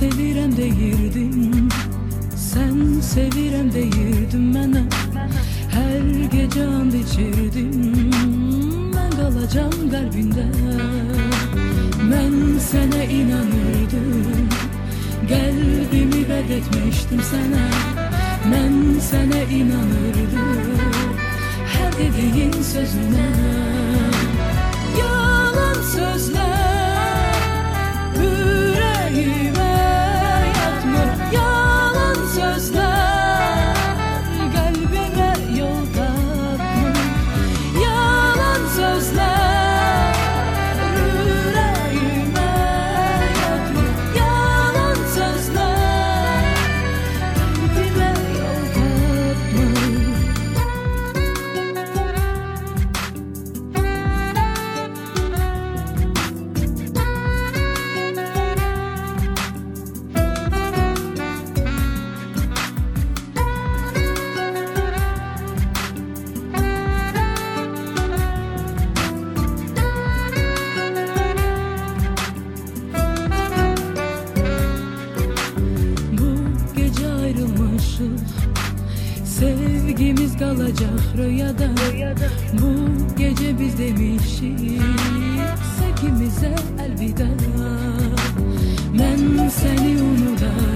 sevirəm deyirdim, sen sevirəm deyirdim mənə. Hər gecə and içirdim, mən qalacam qəlbində. Mən sənə inanırdım, qəlbimi vəd etmişdim sənə. Mən sənə inanırdım, hər dediyin sözünə. Yalan sözlər ürəyimə yatmır, yalan sözlər qəlbimə yol tapmır. Yalan sözlər ürəyimə yatmır, yalan sözlər qəlbimə yol tapmır. Sevgimiz kalacak rüyada. Bu gece biz demişik sevgimize elveda. Ben seni unutamam.